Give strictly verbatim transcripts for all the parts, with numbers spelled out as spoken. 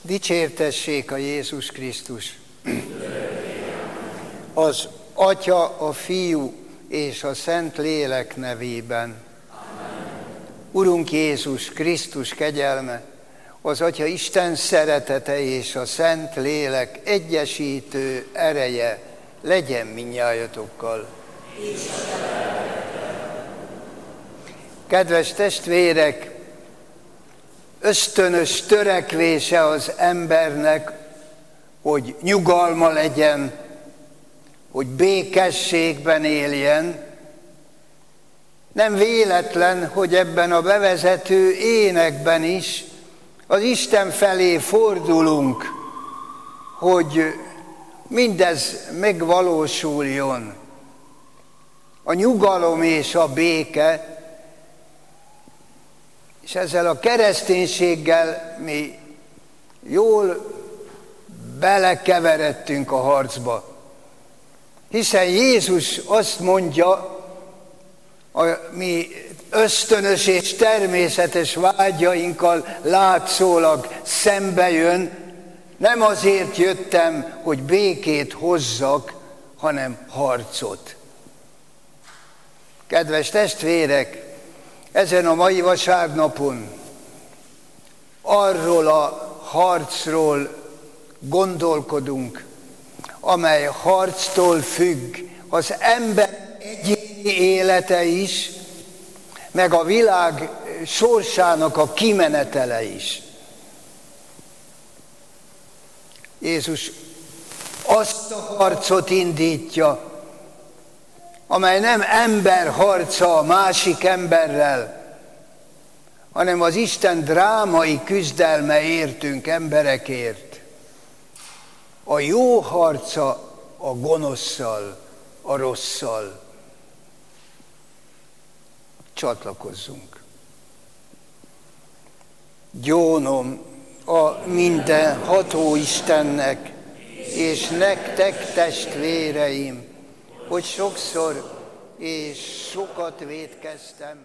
Dicsértessék a Jézus Krisztus! Az Atya, a Fiú és a Szent Lélek nevében. Amen. Urunk Jézus Krisztus kegyelme, az Atya Isten szeretete és a Szent Lélek egyesítő ereje legyen mindnyájatokkal. Kedves testvérek, ösztönös törekvése az embernek, hogy nyugalma legyen, hogy békességben éljen. Nem véletlen, hogy ebben a bevezető énekben is az Isten felé fordulunk, hogy mindez megvalósuljon. A nyugalom és a béke, és ezzel a kereszténységgel mi jól belekeveredtünk a harcba. Hiszen Jézus azt mondja, a mi ösztönös és természetes vágyainkkal látszólag szembe jön, nem azért jöttem, hogy békét hozzak, hanem harcot. Kedves testvérek, ezen a mai vasárnapon arról a harcról gondolkodunk, amely harctól függ az ember egyéni élete is, meg a világ sorsának a kimenetele is. Jézus azt a harcot indítja, amely nem ember harca a másik emberrel, hanem az Isten drámai küzdelme értünk emberekért. A jó harca a gonoszszal, a rosszal. Csatlakozzunk. Gyónom a mindenható Istennek, és nektek, testvéreim, hogy sokszor és sokat vétkeztem.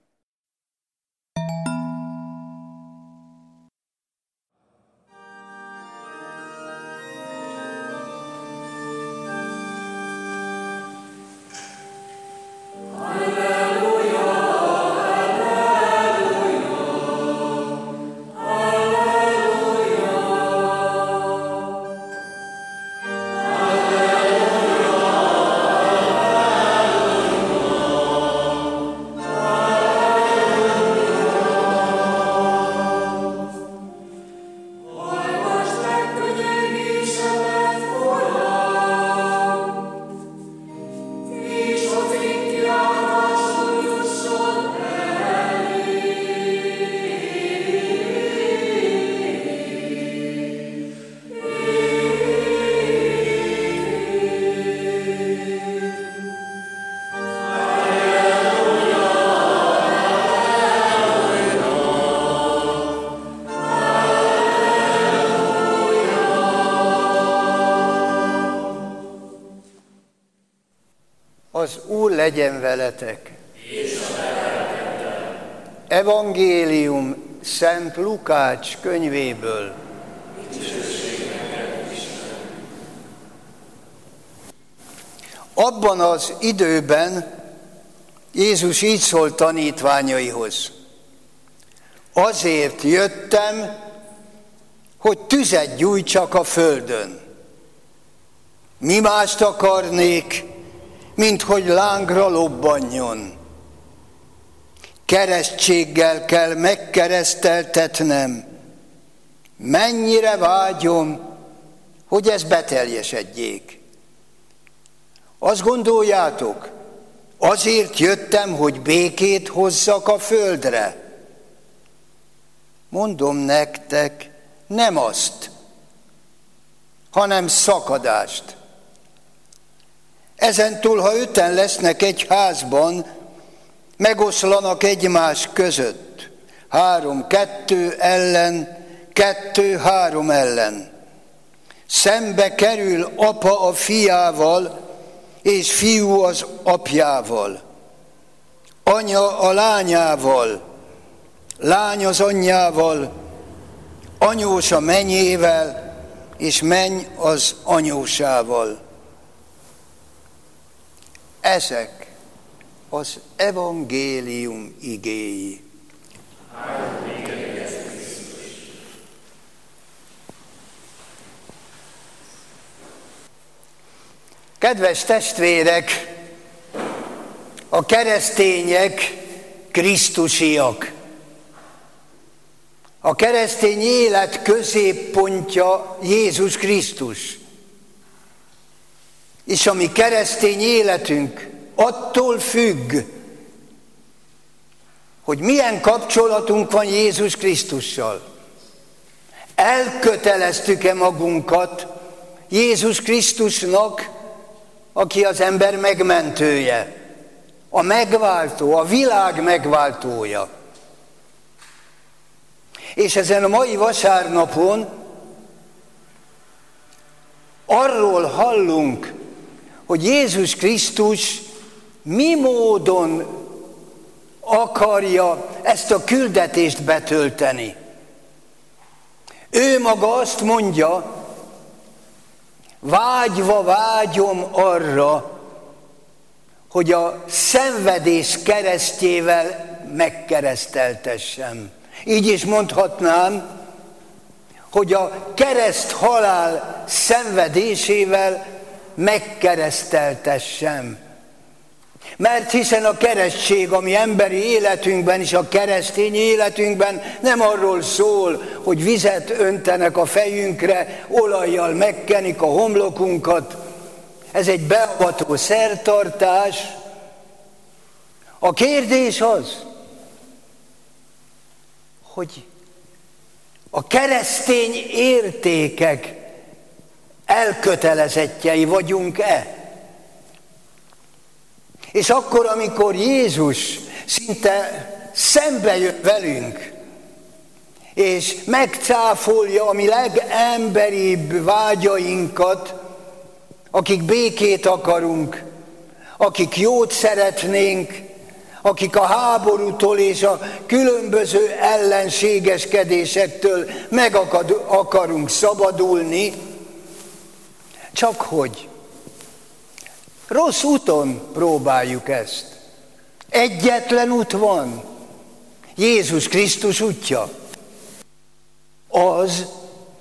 Az Úr legyen veletek. Evangélium Szent Lukács könyvéből. Abban az időben Jézus így szólt tanítványaihoz: azért jöttem, hogy tüzet gyújtsak a földön. Mi mást akarnék, mint hogy lángra lobbanjon. Keresztséggel kell megkereszteltetnem. Mennyire vágyom, hogy ez beteljesedjék. Azt gondoljátok, azért jöttem, hogy békét hozzak a földre? Mondom nektek, nem azt, hanem szakadást. Ezentúl, ha öten lesznek egy házban, megoszlanak egymás között, három-kettő ellen, kettő-három ellen. Szembe kerül apa a fiával, és fiú az apjával, anya a lányával, lány az anyjával, anyós a mennyével, és menny az anyósával. Ezek az evangélium igéi. Kedves testvérek, a keresztények krisztusiak. A keresztény élet középpontja Jézus Krisztus. És a mi keresztény életünk attól függ, hogy milyen kapcsolatunk van Jézus Krisztussal. Elköteleztük-e magunkat Jézus Krisztusnak, aki az ember megmentője, a megváltó, a világ megváltója. És ezen a mai vasárnapon arról hallunk, hogy Jézus Krisztus mi módon akarja ezt a küldetést betölteni. Ő maga azt mondja, vágyva vágyom arra, hogy a szenvedés keresztjével megkereszteltessem. Így is mondhatnám, hogy a kereszt halál szenvedésével megkereszteltessem. Mert hiszen a keresztség, ami emberi életünkben és a keresztény életünkben nem arról szól, hogy vizet öntenek a fejünkre, olajjal megkenik a homlokunkat. Ez egy beavató szertartás. A kérdés az, hogy a keresztény értékek elkötelezettjei vagyunk-e? És akkor, amikor Jézus szinte szembe jön velünk, és megcáfolja a mi legemberibb vágyainkat, akik békét akarunk, akik jót szeretnénk, akik a háborútól és a különböző ellenségeskedésektől meg akarunk szabadulni, csak hogy rossz úton próbáljuk ezt. Egyetlen út van, Jézus Krisztus útja. Az,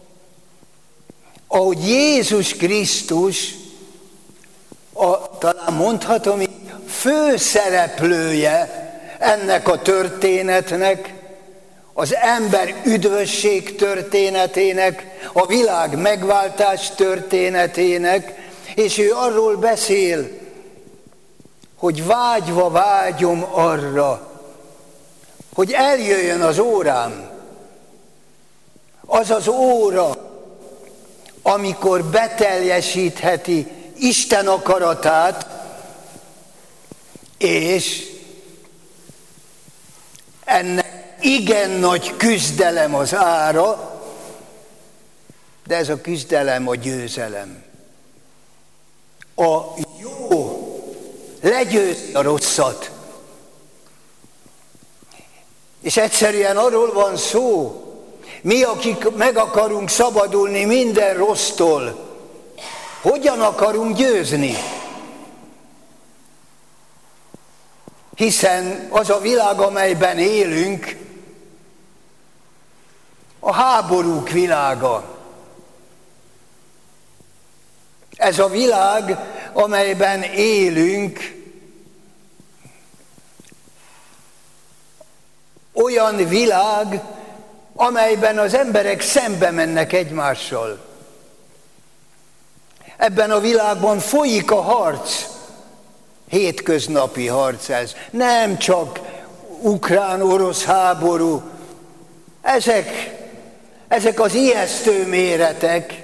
ahogy Jézus Krisztus, a, talán mondhatom, főszereplője ennek a történetnek, az ember üdvösség történetének, a világ megváltás történetének, és ő arról beszél, hogy vágyva vágyom arra, hogy eljöjjön az órám. Az az óra, amikor beteljesítheti Isten akaratát, és ennek igen nagy küzdelem az ára, de ez a küzdelem a győzelem. A jó legyőzi a rosszat. És egyszerűen arról van szó, mi, akik meg akarunk szabadulni minden rossztól, hogyan akarunk győzni? Hiszen az a világ, amelyben élünk, a háborúk világa. Ez a világ, amelyben élünk, olyan világ, amelyben az emberek szembe mennek egymással. Ebben a világban folyik a harc, hétköznapi harc ez. Nem csak ukrán-orosz háború, ezek, ezek az ijesztő méretek.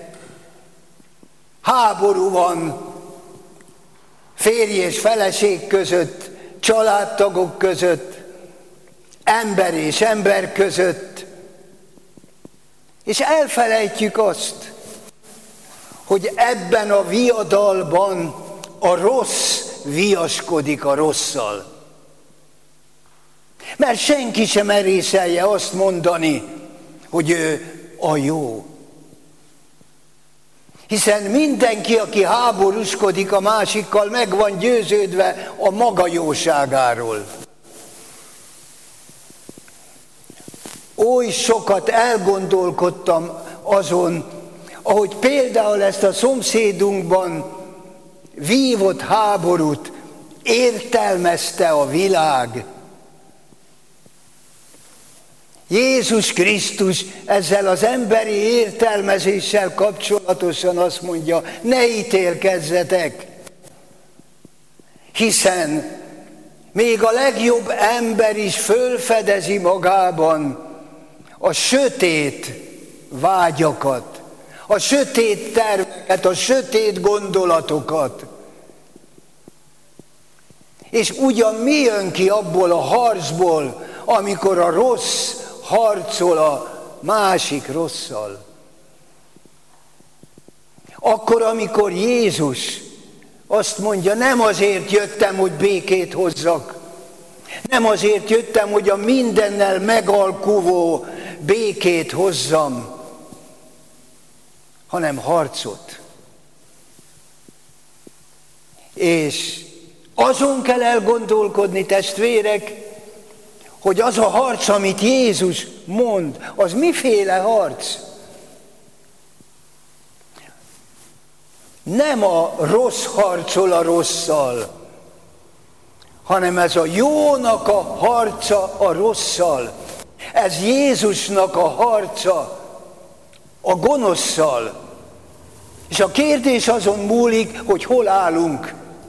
Háború van férj és feleség között, családtagok között, ember és ember között, és elfelejtjük azt, hogy ebben a viadalban a rossz viaskodik a rosszal. Mert senki sem merészelje azt mondani, hogy ő a jó. Hiszen mindenki, aki háborúskodik a másikkal, meg van győződve a maga jóságáról. Oly sokat elgondolkodtam azon, ahogy például ezt a szomszédunkban vívott háborút értelmezte a világ. Jézus Krisztus ezzel az emberi értelmezéssel kapcsolatosan azt mondja, ne ítélkezzetek, hiszen még a legjobb ember is fölfedezi magában a sötét vágyakat, a sötét terveket, a sötét gondolatokat. És ugyan mi jön ki abból a harcból, amikor a rossz harcol a másik rosszal? Akkor, amikor Jézus azt mondja, nem azért jöttem, hogy békét hozzak, nem azért jöttem, hogy a mindennel megalkuvó békét hozzam, hanem harcot. És azon kell elgondolkodni, testvérek, hogy az a harc, amit Jézus mond, az miféle harc? Nem a rossz harcol a rosszal, hanem ez a jónak a harca a rosszal. Ez Jézusnak a harca a gonoszszal. És a kérdés azon múlik, hogy hol állunk.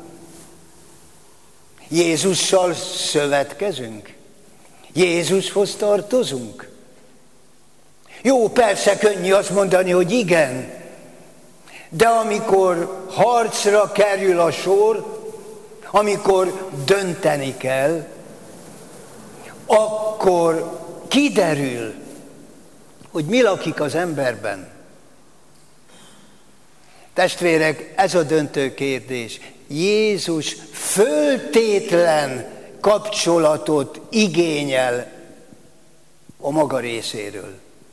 Jézussal szövetkezünk? Jézushoz tartozunk? Jó, persze könnyű azt mondani, hogy igen, de amikor harcra kerül a sor, amikor dönteni kell, akkor kiderül, hogy mi lakik az emberben. Testvérek, ez a döntő kérdés. Jézus föltétlen kapcsolatot igényel a maga részéről.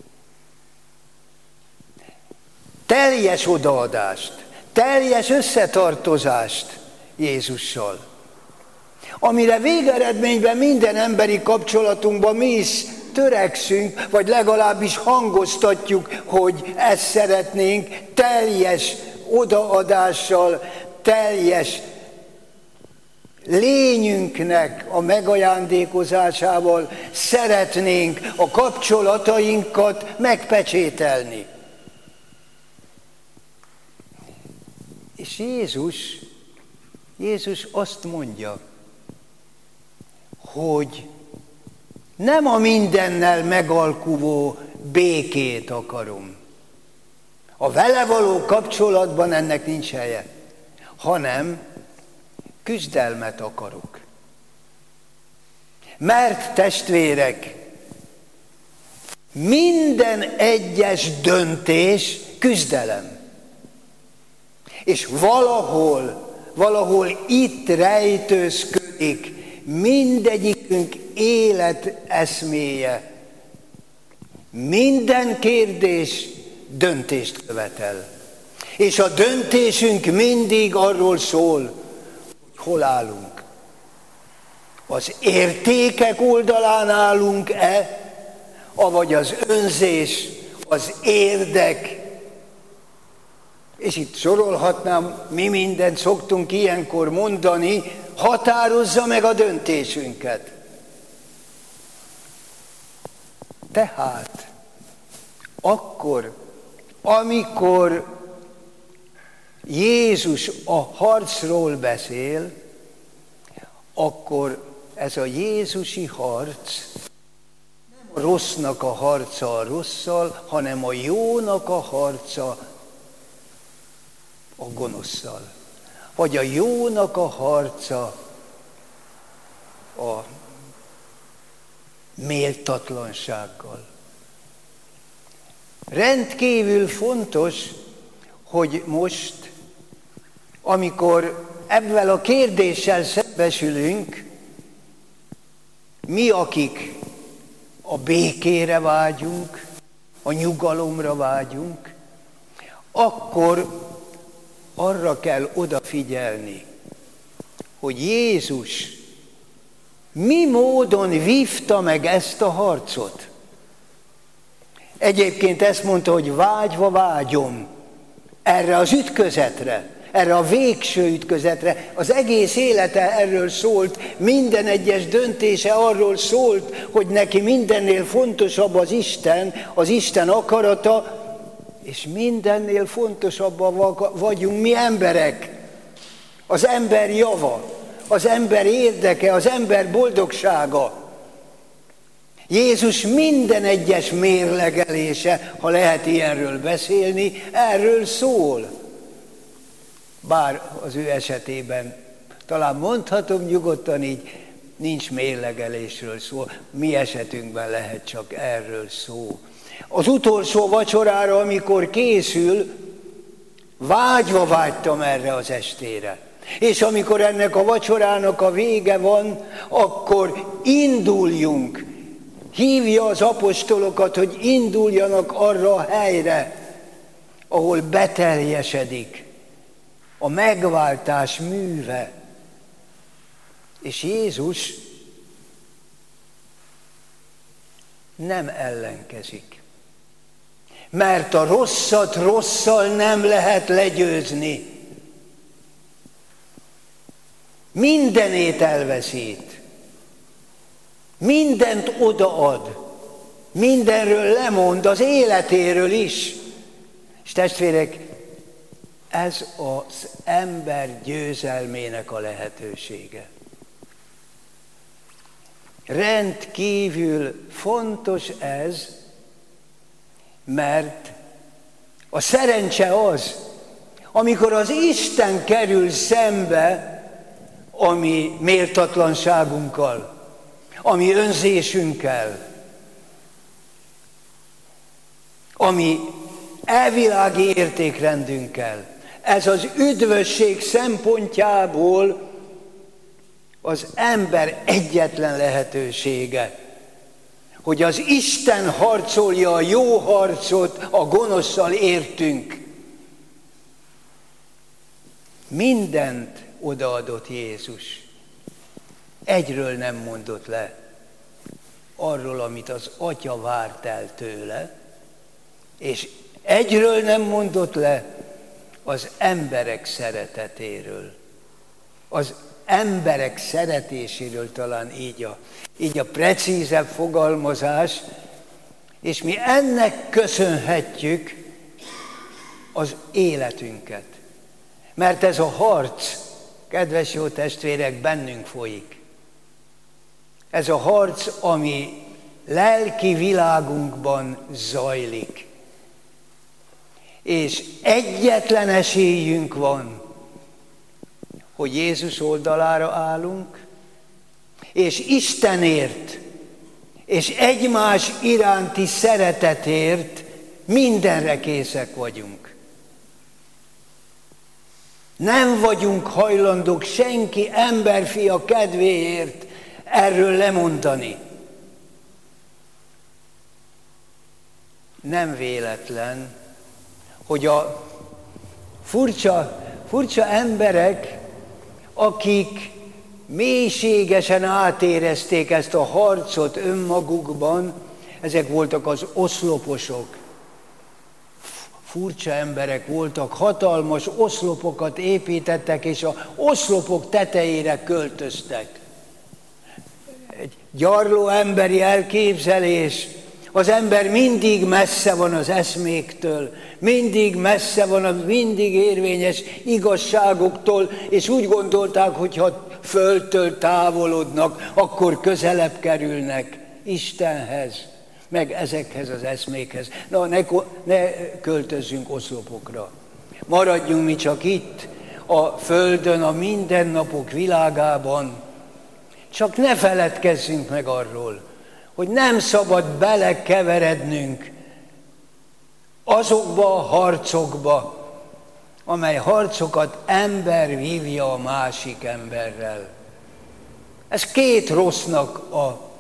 Teljes odaadást, teljes összetartozást Jézussal. Amire végeredményben minden emberi kapcsolatunkban mi is törekszünk, vagy legalábbis hangoztatjuk, hogy ezt szeretnénk, teljes odaadással, teljes lényünknek a megajándékozásával szeretnénk a kapcsolatainkat megpecsételni. És Jézus, Jézus azt mondja, hogy nem a mindennel megalkuvó békét akarom. A vele való kapcsolatban ennek nincs helye, hanem küzdelmet akarok. Mert testvérek, minden egyes döntés küzdelem. És valahol, valahol itt rejtőzködik mindegyikünk élet eszméje. Minden kérdés döntést követel. És a döntésünk mindig arról szól, hogy hol állunk. Az értékek oldalán állunk-e, avagy az önzés, az érdek, és itt sorolhatnám, mi mindent szoktunk ilyenkor mondani, határozza meg a döntésünket. Tehát, akkor, amikor Jézus a harcról beszél, akkor ez a jézusi harc nem a rossznak a harca a rosszal, hanem a jónak a harca a gonoszszal. Vagy a jónak a harca a méltatlansággal. Rendkívül fontos, hogy most, amikor ebben a kérdéssel szembesülünk, mi, akik a békére vágyunk, a nyugalomra vágyunk, akkor arra kell odafigyelni, hogy Jézus mi módon vívta meg ezt a harcot. Egyébként ezt mondta, hogy vágyva vágyom erre az ütközetre, erre a végső ütközetre. Az egész élete erről szólt, minden egyes döntése arról szólt, hogy neki mindennél fontosabb az Isten, az Isten akarata, és mindennél fontosabbak vagyunk mi emberek. Az ember java, az ember érdeke, az ember boldogsága. Jézus minden egyes mérlegelése, ha lehet ilyenről beszélni, erről szól. Bár az ő esetében talán mondhatom nyugodtan így, nincs mérlegelésről szó, mi esetünkben lehet csak erről szó. Az utolsó vacsorára, amikor készül, vágyva vágytam erre az estére. És amikor ennek a vacsorának a vége van, akkor induljunk. Hívja az apostolokat, hogy induljanak arra a helyre, ahol beteljesedik a megváltás műve. És Jézus nem ellenkezik. Mert a rosszat rosszal nem lehet legyőzni. Mindenét elveszít. Mindent odaad. Mindenről lemond, az életéről is. És testvérek, ez az ember győzelmének a lehetősége. Rendkívül fontos ez, mert a szerencse az, amikor az Isten kerül szembe a mi méltatlanságunkkal, a mi önzésünkkel, a mi elvilági értékrendünkkel. Ez az üdvösség szempontjából az ember egyetlen lehetősége, hogy az Isten harcolja a jó harcot, a gonoszszal értünk. Mindent odaadott Jézus. Egyről nem mondott le, arról, amit az Atya várt el tőle, és egyről nem mondott le, az emberek szeretetéről. Az emberek szeretéséről talán így a, így a precízebb fogalmazás, és mi ennek köszönhetjük az életünket. Mert ez a harc, kedves jó testvérek, bennünk folyik. Ez a harc, ami lelki világunkban zajlik. És egyetlen esélyünk van, hogy Jézus oldalára állunk, és Istenért, és egymás iránti szeretetért mindenre készek vagyunk. Nem vagyunk hajlandók senki emberfia kedvéért erről lemondani. Nem véletlen, hogy a furcsa, furcsa emberek, akik mélységesen átérezték ezt a harcot önmagukban, ezek voltak az oszloposok. Furcsa emberek voltak, hatalmas oszlopokat építettek, és az oszlopok tetejére költöztek. Egy gyarló emberi elképzelés. Az ember mindig messze van az eszméktől, mindig messze van a mindig érvényes igazságoktól, és úgy gondolták, hogy ha földtől távolodnak, akkor közelebb kerülnek Istenhez, meg ezekhez az eszmékhez. Na, ne, ne költözzünk oszlopokra. Maradjunk mi csak itt, a földön, a mindennapok világában. Csak ne feledkezzünk meg arról, hogy nem szabad belekeverednünk azokba a harcokba, amely harcokat ember vívja a másik emberrel. Ez két rossznak a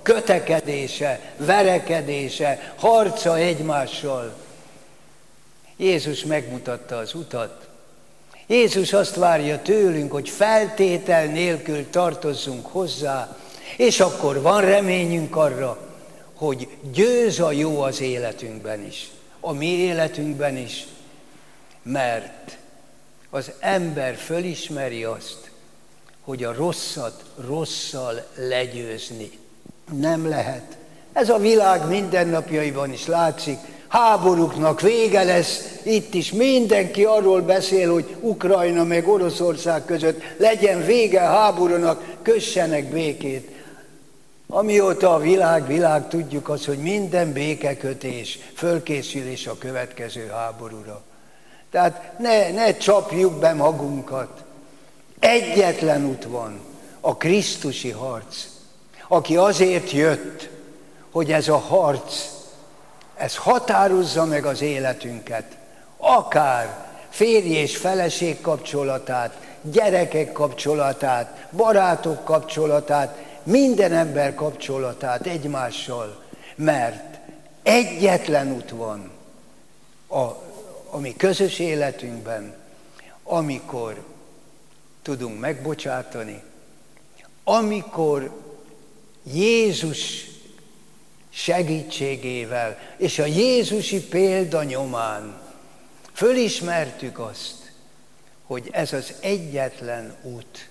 kötekedése, verekedése, harca egymással. Jézus megmutatta az utat. Jézus azt várja tőlünk, hogy feltétel nélkül tartozzunk hozzá, és akkor van reményünk arra, hogy győz a jó az életünkben is, a mi életünkben is, mert az ember fölismeri azt, hogy a rosszat rosszal legyőzni nem lehet. Ez a világ mindennapjaiban is látszik. Háborúknak vége lesz, itt is mindenki arról beszél, hogy Ukrajna meg Oroszország között legyen vége a háborúnak, kössenek békét. Amióta a világ, világ tudjuk azt, hogy minden békekötés, fölkészülés a következő háborúra. Tehát ne, ne csapjuk be magunkat. Egyetlen út van, a krisztusi harc, aki azért jött, hogy ez a harc, ez határozza meg az életünket. Akár férj és feleség kapcsolatát, gyerekek kapcsolatát, barátok kapcsolatát, minden ember kapcsolatát egymással, mert egyetlen út van a, a mi közös életünkben, amikor tudunk megbocsátani, amikor Jézus segítségével és a jézusi példa nyomán fölismertük azt, hogy ez az egyetlen út.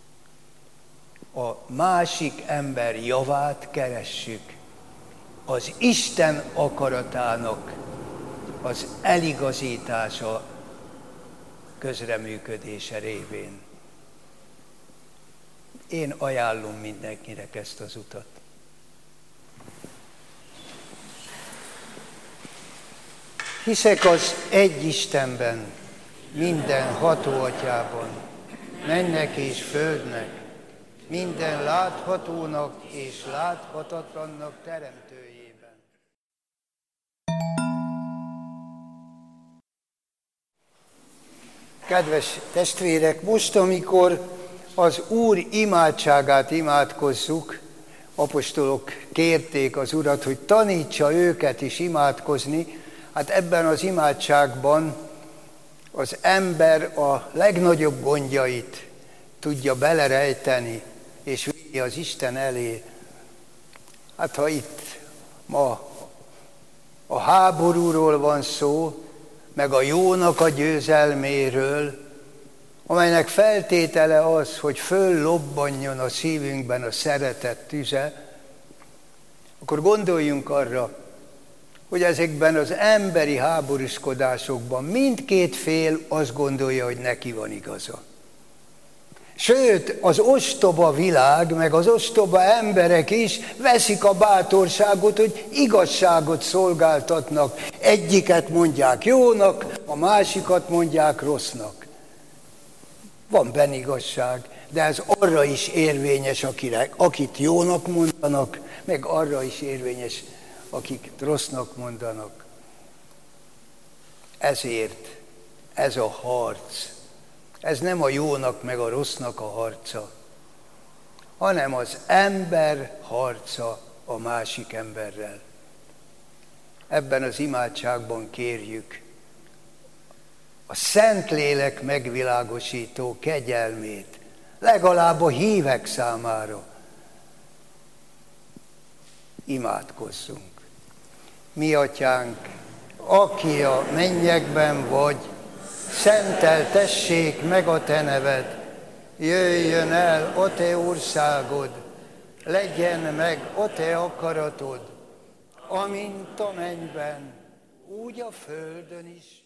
A másik ember javát keressük, az Isten akaratának az eligazítása, közreműködése révén. Én ajánlom mindenkinek ezt az utat. Hiszek az egy Istenben, minden hatóatyában, mennek és földnek, minden láthatónak és láthatatlannak teremtőjében. Kedves testvérek, most, amikor az Úr imádságát imádkozzuk, apostolok kérték az Urat, hogy tanítsa őket is imádkozni. Hát ebben az imádságban az ember a legnagyobb gondjait tudja belerejteni, és vinni az Isten elé. Hát ha itt ma a háborúról van szó, meg a jónak a győzelméről, amelynek feltétele az, hogy föllobbanjon a szívünkben a szeretet tüze, akkor gondoljunk arra, hogy ezekben az emberi háborúskodásokban mindkét fél azt gondolja, hogy neki van igaza. Sőt, az ostoba világ, meg az ostoba emberek is veszik a bátorságot, hogy igazságot szolgáltatnak. Egyiket mondják jónak, a másikat mondják rossznak. Van benne igazság, de ez arra is érvényes, akire, akit jónak mondanak, meg arra is érvényes, akik rossznak mondanak. Ezért ez a harc, ez nem a jónak meg a rossznak a harca, hanem az ember harca a másik emberrel. Ebben az imádságban kérjük a Szentlélek megvilágosító kegyelmét, legalább a hívek számára. Imádkozzunk. Mi atyánk, aki a mennyekben vagy, szenteltessék meg a te neved, jöjjön el a te országod, legyen meg a te akaratod, amint a mennyben, úgy a földön is.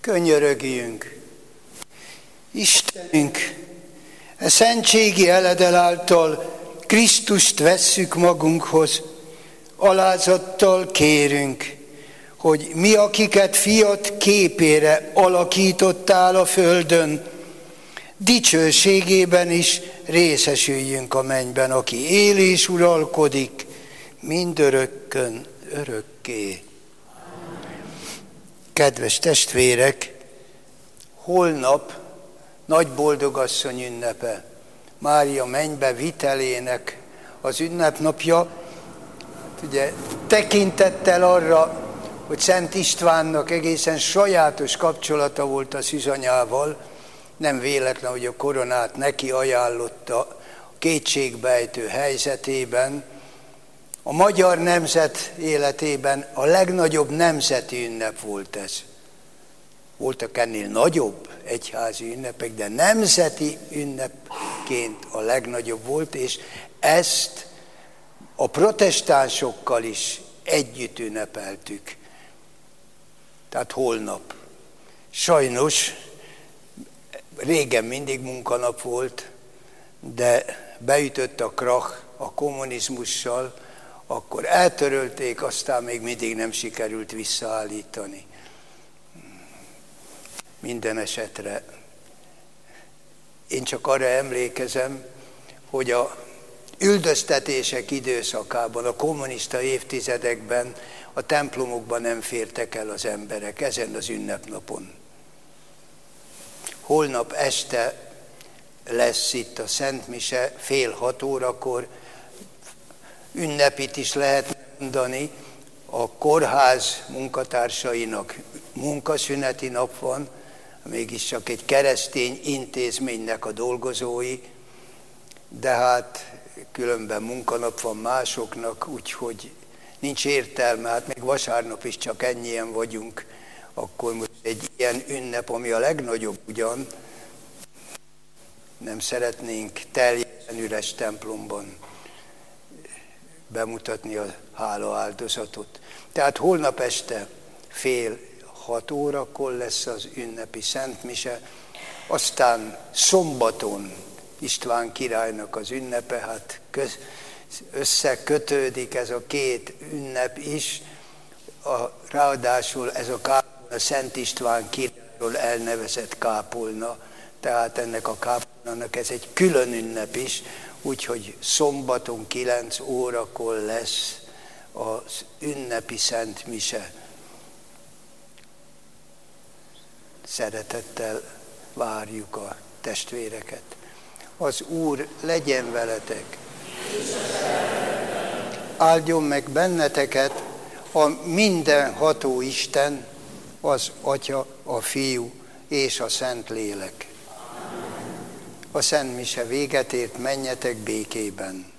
Könyörögjünk. Istenünk, e szentségi eledel által Krisztust vesszük magunkhoz, alázattal kérünk, hogy mi, akiket fiat képére alakítottál a földön, dicsőségében is részesüljünk a mennyben, aki él és uralkodik mindörökkön örökké. Kedves testvérek, holnap nagy boldogasszony ünnepe, Mária mennybe vitelének az ünnepnapja. Ugye tekintettel arra, hogy Szent Istvánnak egészen sajátos kapcsolata volt a szűzanyával, nem véletlen, hogy a koronát neki ajánlotta a kétségbejtő helyzetében. A magyar nemzet életében a legnagyobb nemzeti ünnep volt ez. Voltak ennél nagyobb egyházi ünnepek, de nemzeti ünnepként a legnagyobb volt, és ezt a protestánsokkal is együtt ünnepeltük. Tehát holnap. Sajnos régen mindig munkanap volt, de beütött a krach a kommunizmussal, akkor eltörölték, aztán még mindig nem sikerült visszaállítani. Minden esetre én csak arra emlékezem, hogy a üldöztetések időszakában, a kommunista évtizedekben a templomokban nem fértek el az emberek ezen az ünnepnapon. Holnap este lesz itt a Szent Mise fél hat órakor, ünnepit is lehet mondani, a kórház munkatársainak munkaszüneti nap van, mégiscsak egy keresztény intézménynek a dolgozói, de hát különben munkanap van másoknak, úgyhogy nincs értelme, hát még vasárnap is csak ennyien vagyunk, akkor most egy ilyen ünnep, ami a legnagyobb ugyan, nem szeretnénk teljesen üres templomban bemutatni a hála áldozatot. Tehát holnap este fél hat órakor lesz az ünnepi Szent Mise, aztán szombaton István királynak az ünnepe, hát köz, összekötődik ez a két ünnep is, a, ráadásul ez a kápolna a Szent István királyról elnevezett kápolna, tehát ennek a kápolnának ez egy külön ünnep is, úgyhogy szombaton kilenc órakor lesz az ünnepi Szent Mise. Szeretettel várjuk a testvéreket. Az Úr legyen veletek. Áldjon meg benneteket a mindenható Isten, az Atya, a Fiú és a Szentlélek. A Szent Mise véget ért, menjetek békében.